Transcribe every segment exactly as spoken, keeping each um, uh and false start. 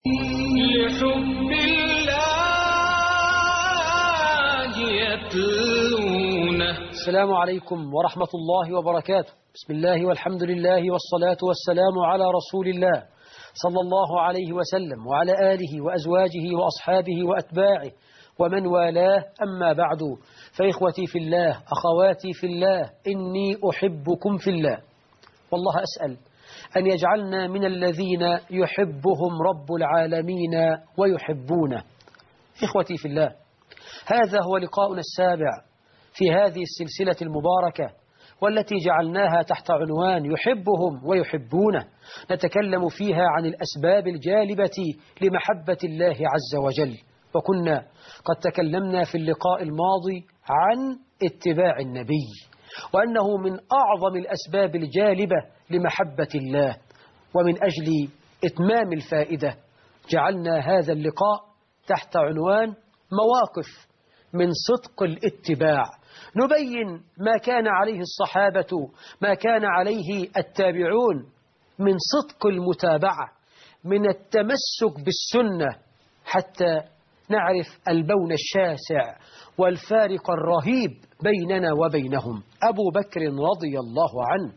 لحب الله يتلونه. السلام عليكم ورحمة الله وبركاته. بسم الله والحمد لله والصلاة والسلام على رسول الله صلى الله عليه وسلم وعلى آله وأزواجه وأصحابه وأتباعه ومن والاه. أما بعد، فإخوتي في الله، أخواتي في الله، إني أحبكم في الله، والله أسأل أن يجعلنا من الذين يحبهم رب العالمين ويحبونه. إخوتي في الله، هذا هو لقاؤنا السابع في هذه السلسلة المباركة، والتي جعلناها تحت عنوان يحبهم ويحبونه. نتكلم فيها عن الأسباب الجالبة لمحبة الله عز وجل، وكنا قد تكلمنا في اللقاء الماضي عن اتباع النبي، وأنه من أعظم الأسباب الجالبة لمحبة الله. ومن أجل إتمام الفائدة جعلنا هذا اللقاء تحت عنوان مواقف من صدق الاتباع، نبين ما كان عليه الصحابة، ما كان عليه التابعون من صدق المتابعة، من التمسك بالسنة، حتى نعرف البون الشاسع والفارق الرهيب بيننا وبينهم. أبو بكر رضي الله عنه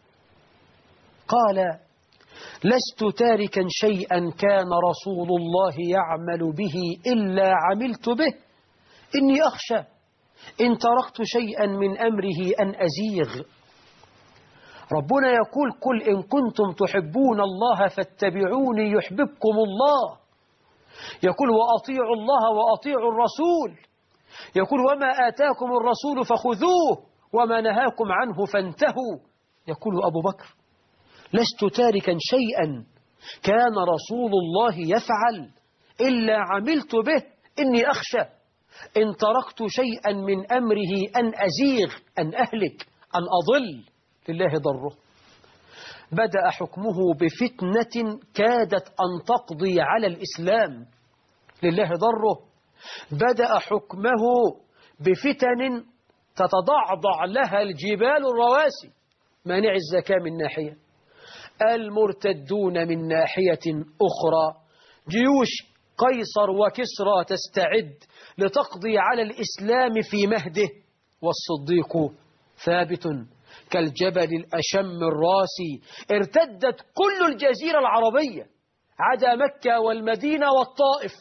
قال: لست تاركا شيئا كان رسول الله يعمل به إلا عملت به، إني أخشى إن تركت شيئا من أمره أن أزيغ. ربنا يقول: قل إن كنتم تحبون الله فاتبعوني يحببكم الله. يقول: وأطيعوا الله وأطيعوا الرسول. يقول: وما آتاكم الرسول فخذوه وما نهاكم عنه فانتهوا. يقول أبو بكر: لست تاركا شيئا كان رسول الله يفعل إلا عملت به، إني أخشى إن تركت شيئا من أمره أن أزيغ، أن أهلك، أن أضل. لله ضره. بدأ حكمه بفتنة كادت أن تقضي على الإسلام. لله ضره. بدأ حكمه بفتن تتضعضع لها الجبال الرواسي. مانع الزكاة من ناحية، المرتدون من ناحية أخرى، جيوش قيصر وكسرى تستعد لتقضي على الإسلام في مهده، والصديق ثابت كالجبل الأشم الراسي. ارتدت كل الجزيرة العربية عدا مكة والمدينة والطائف،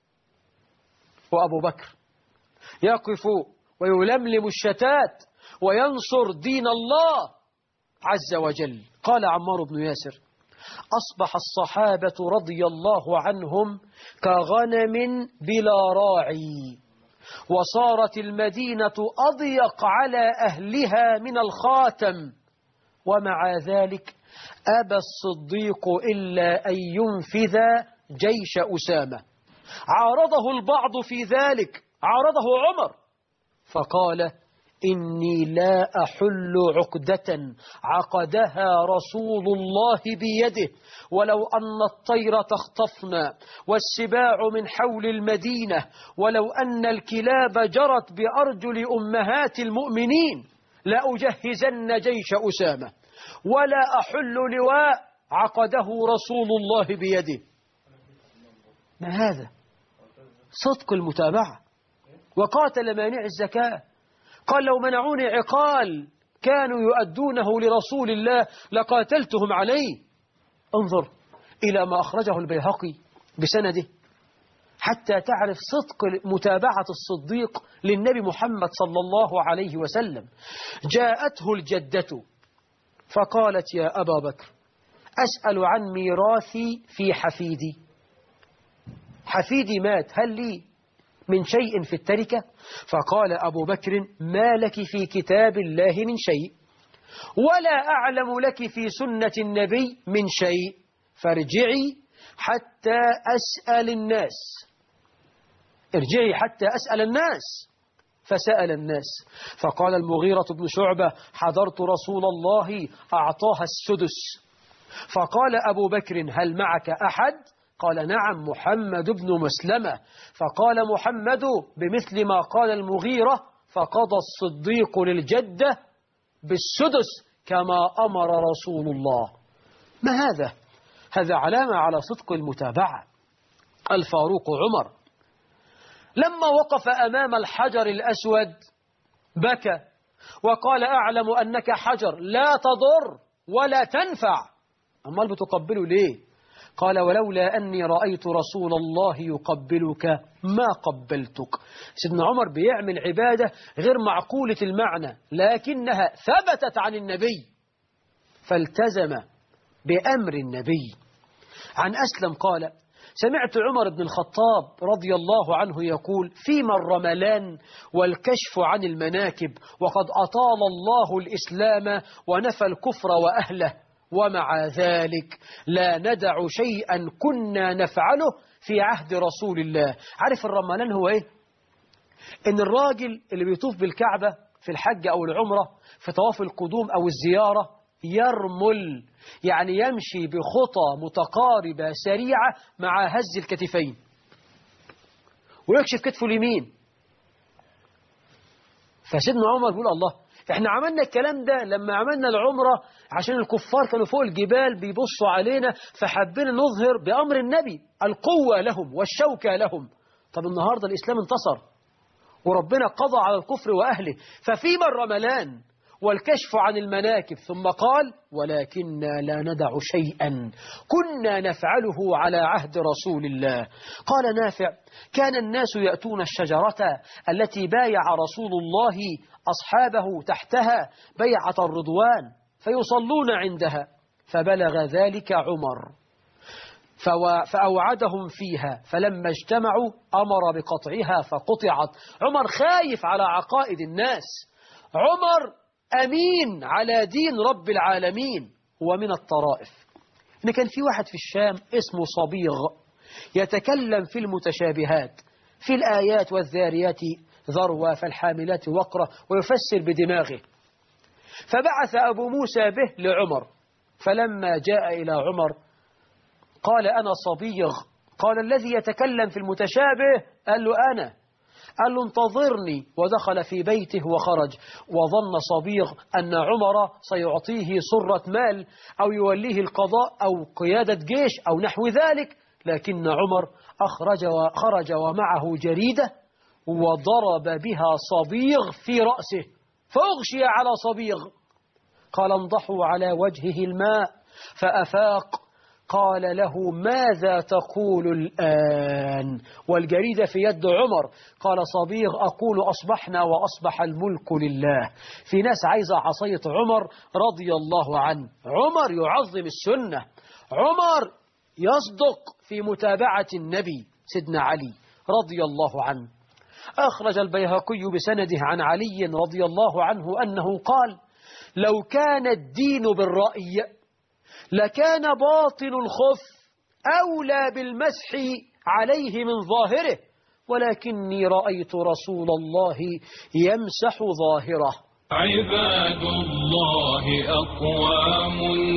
وأبو بكر يقف ويلملم الشتات وينصر دين الله عز وجل. قال عمار بن ياسر: أصبح الصحابة رضي الله عنهم كغنم بلا راعي، وصارت المدينة أضيق على أهلها من الخاتم، ومع ذلك أبى الصديق إلا أن ينفذ جيش أسامة. عارضه البعض في ذلك، عارضه عمر، فقال: إني لا أحل عقدة عقدها رسول الله بيده، ولو أن الطير تخطفنا والسباع من حول المدينة، ولو أن الكلاب جرت بأرجل أمهات المؤمنين لأجهزن جيش أسامة، ولا أحل لواء عقده رسول الله بيده. ما هذا؟ صدق المتابعة. وقاتل مانع الزكاة، قال: لو منعوني عقال كانوا يؤدونه لرسول الله لقاتلتهم عليه. انظر إلى ما أخرجه البيهقي بسنده حتى تعرف صدق متابعة الصديق للنبي محمد صلى الله عليه وسلم. جاءته الجدة فقالت: يا أبا بكر، أسأل عن ميراثي في حفيدي. حفيدي مات، هل لي من شيء في التركة؟ فقال أبو بكر: ما لك في كتاب الله من شيء، ولا أعلم لك في سنة النبي من شيء، فارجعي حتى أسأل الناس. ارجعي حتى أسأل الناس. فسأل الناس، فقال المغيرة بن شعبة: حضرت رسول الله أعطاها السدس. فقال أبو بكر: هل معك أحد؟ قال: نعم، محمد بن مسلمة. فقال محمد بمثل ما قال المغيرة، فقضى الصديق للجدة بالسدس كما أمر رسول الله. ما هذا؟ هذا علامة على صدق المتابعة. الفاروق عمر. لما وقف أمام الحجر الأسود بكى وقال أعلم أنك حجر لا تضر ولا تنفع، أمال بتقبله ليه؟ قال ولولا أني رأيت رسول الله يقبلك ما قبلتك. سيدنا عمر بيعمل عبادة غير معقولة المعنى لكنها ثبتت عن النبي فالتزم بأمر النبي. عن أسلم قال سمعت عمر بن الخطاب رضي الله عنه يقول فيما الرملان والكشف عن المناكب وقد أطال الله الإسلام ونفى الكفر وأهله ومع ذلك لا ندع شيئا كنا نفعله في عهد رسول الله. عارف الرملان هو إيه؟ إن الراجل اللي بيطوف بالكعبة في الحج أو العمرة في طواف القدوم أو الزيارة يرمل، يعني يمشي بخطى متقاربة سريعة مع هز الكتفين ويكشف كتفه اليمين. فسيدنا عمر بيقول الله احنا عملنا الكلام ده لما عملنا العمرة عشان الكفار كانوا فوق الجبال بيبصوا علينا فحبينا نظهر بأمر النبي القوة لهم والشوكة لهم. طب النهاردة الإسلام انتصر وربنا قضى على الكفر وأهله، ففيما الرملان والكشف عن المناكب. ثم قال ولكننا لا ندع شيئا كنا نفعله على عهد رسول الله. قال نافع كان الناس يأتون الشجرة التي بايع رسول الله أصحابه تحتها بيعة الرضوان فيصلون عندها، فبلغ ذلك عمر فأوعدهم فيها، فلما اجتمعوا أمر بقطعها فقطعت. عمر خايف على عقائد الناس، عمر أمين على دين رب العالمين. ومن الطرائف إن كان في واحد في الشام اسمه صبيغ يتكلم في المتشابهات في الآيات والذاريات ذروة فالحاملات وقرة ويفسر بدماغه، فبعث أبو موسى به لعمر، فلما جاء إلى عمر قال أنا صبيغ. قال الذي يتكلم في المتشابه؟ قال له أنا. قال له انتظرني، ودخل في بيته وخرج، وظن صبيغ أن عمر سيعطيه صرة مال أو يوليه القضاء أو قيادة جيش أو نحو ذلك، لكن عمر أخرج وخرج ومعه جريدة وضرب بها صبيغ في رأسه فأغشي على صبيغ. قال انضحوا على وجهه الماء فأفاق. قال له ماذا تقول الآن؟ والجريدة في يد عمر. قال صبيغ أقول أصبحنا وأصبح الملك لله. في ناس عايزة عصاية عمر رضي الله عنه. عمر يعظم السنة، عمر يصدق في متابعة النبي سيدنا علي رضي الله عنه. أخرج البيهقي بسنده عن علي رضي الله عنه أنه قال لو كان الدين بالرأي لكان باطن الخف أولى بالمسح عليه من ظاهره، ولكني رأيت رسول الله يمسح ظاهره. عباد الله أقوام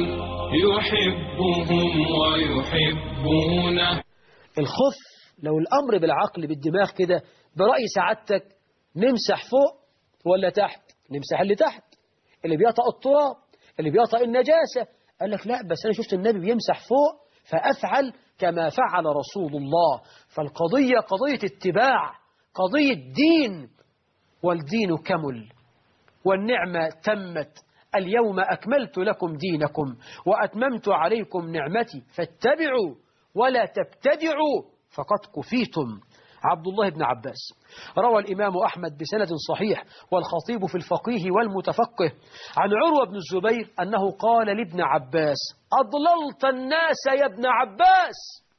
يحبهم ويحبونه. الخف لو الأمر بالعقل بالدماغ كده برأي سعادتك نمسح فوق ولا تحت؟ نمسح اللي تحت، اللي بيطأ التراب، اللي بيطأ النجاسة. قال لك لا بس أنا شفت النبي بيمسح فوق فأفعل كما فعل رسول الله. فالقضية قضية اتباع، قضية دين، والدين كمل والنعمة تمت. اليوم أكملت لكم دينكم وأتممت عليكم نعمتي فاتبعوا ولا تبتدعوا فقد كفيتم. عبد الله بن عباس روى الإمام أحمد بسند صحيح والخطيب في الفقيه والمتفقه عن عروة بن الزبير أنه قال لابن عباس أضللت الناس يا ابن عباس.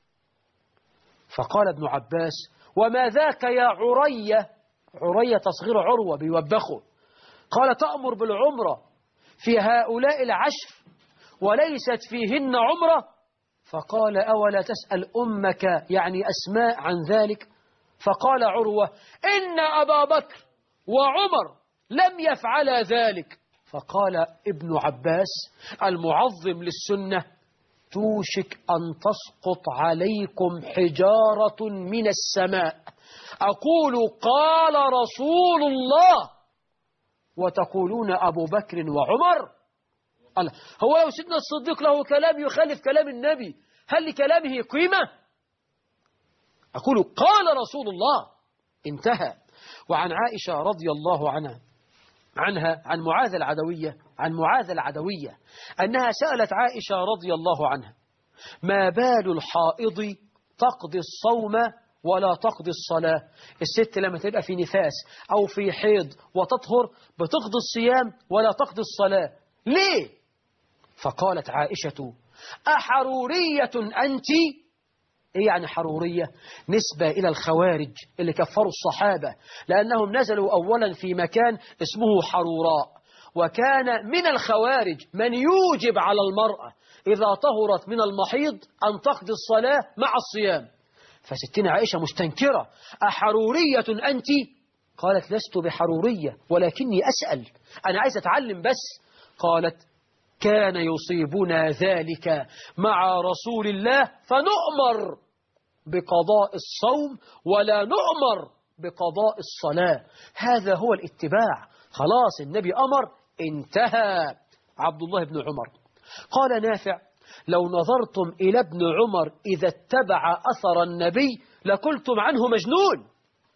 فقال ابن عباس وما ذاك يا عرية؟ عرية تصغير عروة بيوبخه. قال تأمر بالعمرة في هؤلاء العشر وليست فيهن عمرة؟ فقال أولا تسأل أمك يعني أسماء عن ذلك؟ فقال عروة إن أبا بكر وعمر لم يفعلا ذلك. فقال ابن عباس المعظم للسنة توشك أن تسقط عليكم حجارة من السماء أقول قال رسول الله وتقولون أبو بكر وعمر. قال هو لو سيدنا الصديق له كلام يخالف كلام النبي هل لكلامه قيمة؟ أقول قال رسول الله، انتهى. وعن عائشة رضي الله عنها عنها عن معاذ العدوية عن معاذ العدوية أنها سألت عائشة رضي الله عنها: ما بال الحائض تقضي الصوم ولا تقضي الصلاة؟ الست لما تبقى في نفاس أو في حيض وتطهر بتقضي الصيام ولا تقضي الصلاة، ليه؟ فقالت عائشة: أحرورية أنت؟ إيه يعني حرورية؟ نسبة إلى الخوارج اللي كفروا الصحابة، لأنهم نزلوا أولا في مكان اسمه حروراء، وكان من الخوارج من يوجب على المرأة إذا طهرت من المحيض أن تقضي الصلاة مع الصيام. فستنا عائشة مستنكرة: أحرورية أنت؟ قالت: لست بحرورية ولكني أسأل، أنا عايز أتعلم بس. قالت: كان يصيبنا ذلك مع رسول الله فنؤمر بقضاء الصوم ولا نؤمر بقضاء الصلاة. هذا هو الاتباع، خلاص النبي أمر، انتهى. عبد الله بن عمر قال: نافع: لو نظرتم إلى ابن عمر إذا اتبع أثر النبي لقلتم عنه مجنون.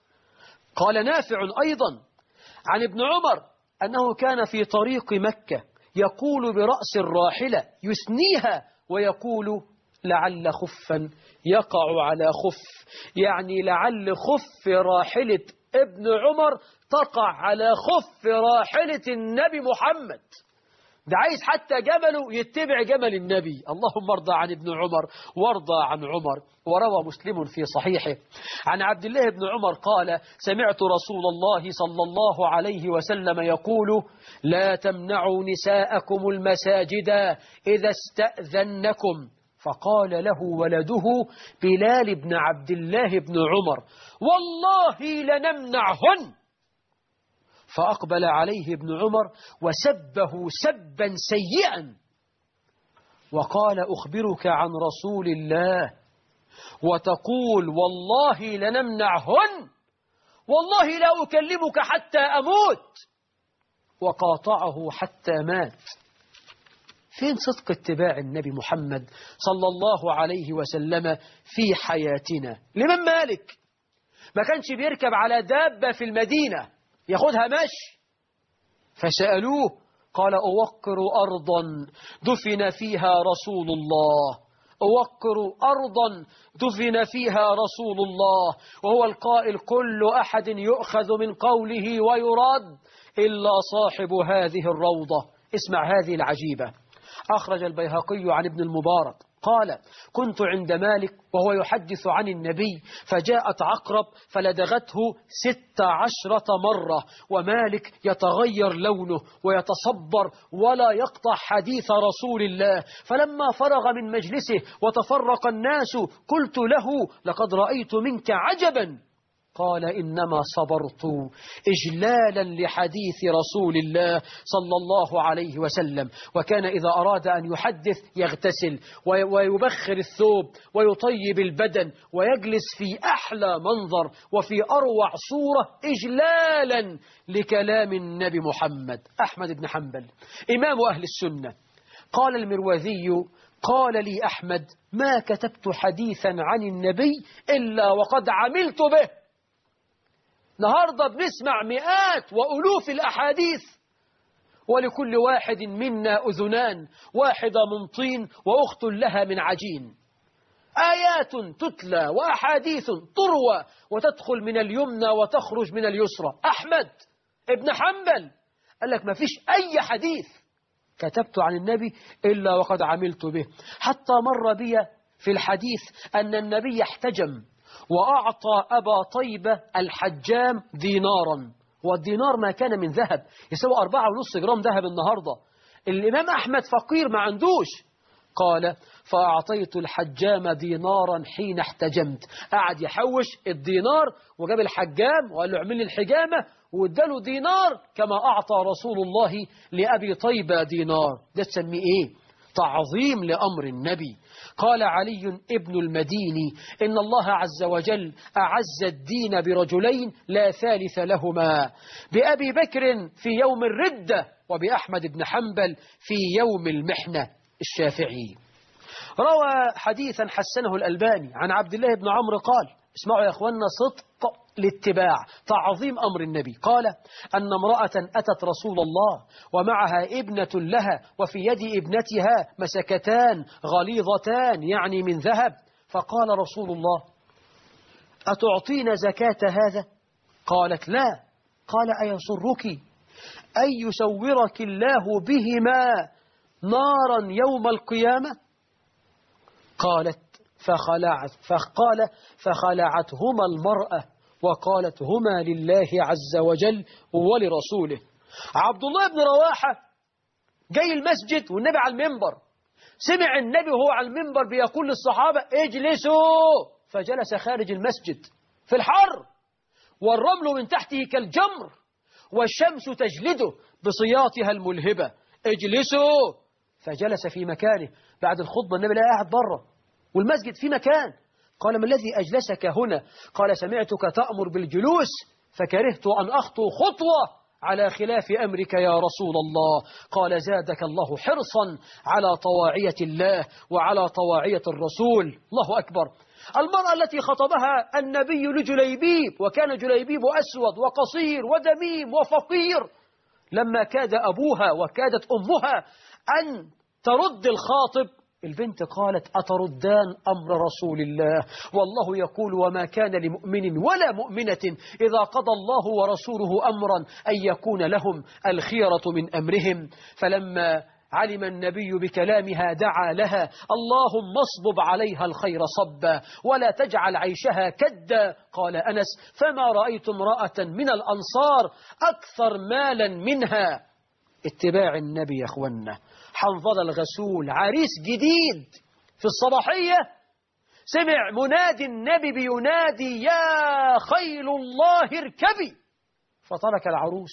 قال نافع أيضا عن ابن عمر أنه كان في طريق مكة يقول برأس الراحلة يثنيها ويقول: لعل خفا يقع على خف، يعني لعل خف راحلة ابن عمر تقع على خف راحلة النبي محمد. ده عايز حتى جمله يتبع جمل النبي. اللهم ارضى عن ابن عمر وارضى عن عمر. وروى مسلم في صحيحه عن عبد الله بن عمر قال: سمعت رسول الله صلى الله عليه وسلم يقول: لا تمنعوا نساءكم المساجد إذا استأذنكم. فقال له ولده بلال بن عبد الله بن عمر: والله لنمنعهن. فأقبل عليه ابن عمر وسبه سبا سيئا وقال: أخبرك عن رسول الله وتقول والله لنمنعهن؟ والله لا أكلمك حتى أموت. وقاطعه حتى مات. فين صدق اتباع النبي محمد صلى الله عليه وسلم في حياتنا؟ الإمام مالك ما كانش بيركب على دابة في المدينة ياخدها مشي، فسألوه قال: أوقر أرضا دفن فيها رسول الله، أوقر أرضا دفن فيها رسول الله، وهو القائل: كل أحد يؤخذ من قوله ويراد إلا صاحب هذه الروضة. اسمع هذه العجيبة. أخرج البيهقي عن ابن المبارك قال: كنت عند مالك وهو يحدث عن النبي، فجاءت عقرب فلدغته ست عشرة مرة، ومالك يتغير لونه ويتصبر ولا يقطع حديث رسول الله. فلما فرغ من مجلسه وتفرق الناس قلت له: لقد رأيت منك عجبا. قال: إنما صبرت إجلالا لحديث رسول الله صلى الله عليه وسلم. وكان إذا أراد أن يحدث يغتسل ويبخر الثوب ويطيب البدن ويجلس في أحلى منظر وفي أروع صورة إجلالا لكلام النبي محمد. أحمد بن حنبل إمام أهل السنة قال المروذي: قال لي أحمد: ما كتبت حديثا عن النبي إلا وقد عملت به. النهاردة بنسمع مئات وألوف الأحاديث، ولكل واحد منا أذنان، واحدة من طين وأخت لها من عجين. آيات تتلى وأحاديث تروى وتدخل من اليمنى وتخرج من اليسرى. أحمد ابن حنبل قال لك ما فيش أي حديث كتبت عن النبي إلا وقد عملت به. حتى مر بي في الحديث أن النبي احتجم وأعطى أبا طيبة الحجام دينارا، والدينار ما كان من ذهب، يسوي أربعة ونص جرام ذهب النهاردة. الإمام أحمد فقير ما عندوش. قال: فأعطيت الحجام دينارا حين احتجمت. قعد يحوش الدينار وجاب الحجام وقال له: اعمل لي الحجامة، واداله دينار كما أعطى رسول الله لأبي طيبة دينار. ده تسميه إيه؟ تعظيم لأمر النبي. قال علي ابن المديني: إن الله عز وجل أعز الدين برجلين لا ثالث لهما، بأبي بكر في يوم الردة وبأحمد بن حنبل في يوم المحنة. الشافعي روى حديثا حسنه الألباني عن عبد الله بن عمرو قال: اسمعوا يا أخوانا صدق الاتباع، تعظيم أمر النبي. قال أن امرأة أتت رسول الله ومعها ابنة لها وفي يد ابنتها مسكتان غليظتان يعني من ذهب، فقال رسول الله أتعطين زكاة هذا؟ قالت لا. قال أيسرك أن يسورك الله بهما نارا يوم القيامة؟ قالت فخلعت فقال فخلعتهما المرأة وقالت هما لله عز وجل ولرسوله. عبد الله بن رواحة جاي المسجد والنبي على المنبر، سمع النبي وهو على المنبر بيقول للصحابة اجلسوا، فجلس خارج المسجد في الحر والرمل من تحته كالجمر والشمس تجلده بصياطها الملهبة، اجلسوا، فجلس في مكانه. بعد الخطبة النبي لا قاعد بره والمسجد في مكان، قال ما الذي أجلسك هنا؟ قال سمعتك تأمر بالجلوس فكرهت أن أخطو خطوة على خلاف أمرك يا رسول الله. قال زادك الله حرصا على طواعية الله وعلى طواعية الرسول. الله أكبر. المرأة التي خطبها النبي لجليبيب، وكان جليبيب أسود وقصير ودميم وفقير، لما كاد أبوها وكادت أمها أن ترد الخاطب، البنت قالت أتردان أمر رسول الله؟ والله يقول وما كان لمؤمن ولا مؤمنة إذا قضى الله ورسوله أمرا أن يكون لهم الخيرة من أمرهم. فلما علم النبي بكلامها دعا لها اللهم اصبب عليها الخير صبا ولا تجعل عيشها كدا. قال أنس فما رأيت امرأة من الأنصار أكثر مالا منها. اتباع النبي يا أخوانا. حنظل الغسول عريس جديد في الصباحية سمع منادي النبي بينادي يا خيل الله اركبي، فترك العروس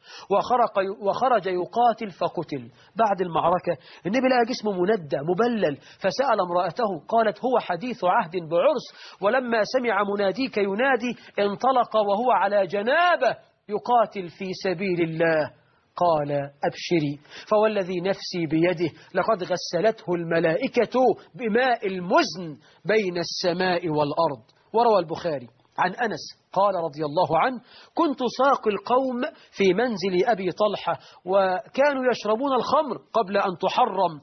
وخرج, وخرج يقاتل فقتل. بعد المعركة النبي لقى جسمه مندى مبلل، فسأل امرأته قالت هو حديث عهد بعرس، ولما سمع مناديك ينادي انطلق وهو على جنابه يقاتل في سبيل الله. قال أبشري فوالذي نفسي بيده لقد غسلته الملائكة بماء المزن بين السماء والأرض. وروى البخاري عن أنس قال رضي الله عنه كنت ساقي القوم في منزل أبي طلحة وكانوا يشربون الخمر قبل أن تحرم،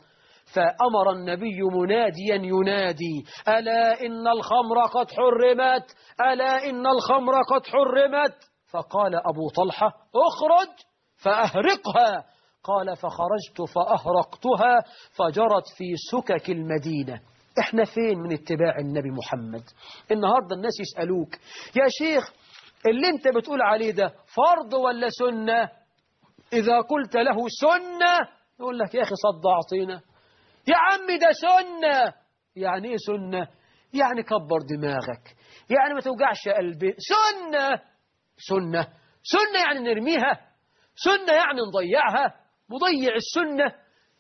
فأمر النبي مناديا ينادي ألا إن الخمر قد حرمت، ألا إن الخمر قد حرمت. فقال أبو طلحة اخرج فأهرقها. قال فخرجت فأهرقتها فجرت في سكك المدينة. احنا فين من اتباع النبي محمد؟ النهاردة الناس يسألوك يا شيخ اللي انت بتقول عليه ده فرض ولا سنة؟ إذا قلت له سنة يقول لك يا أخي صدعتنا يا عمي ده سنة. يعني ايه سنة؟ يعني كبر دماغك، يعني ما توجعش قلبي. سنة سنة سنة يعني نرميها، سنة يعني نضيعها. مضيع السنة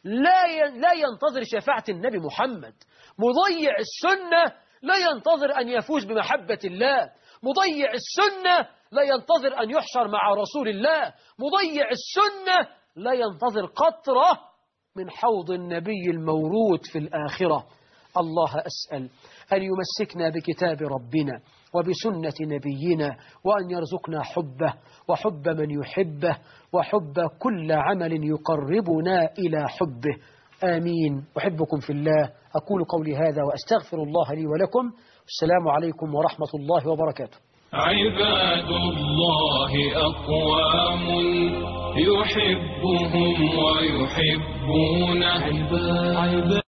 لا لا ينتظر شفاعة النبي محمد، مضيع السنة لا ينتظر أن يفوز بمحبة الله، مضيع السنة لا ينتظر أن يحشر مع رسول الله، مضيع السنة لا ينتظر قطرة من حوض النبي المورود في الآخرة. الله أسأل أن يمسكنا بكتاب ربنا وبسنة نبينا، وأن يرزقنا حبه وحب من يحبه وحب كل عمل يقربنا إلى حبه. آمين. أحبكم في الله. أقول قولي هذا وأستغفر الله لي ولكم. السلام عليكم ورحمة الله وبركاته. عباد الله أقوام يحبهم ويحبونه.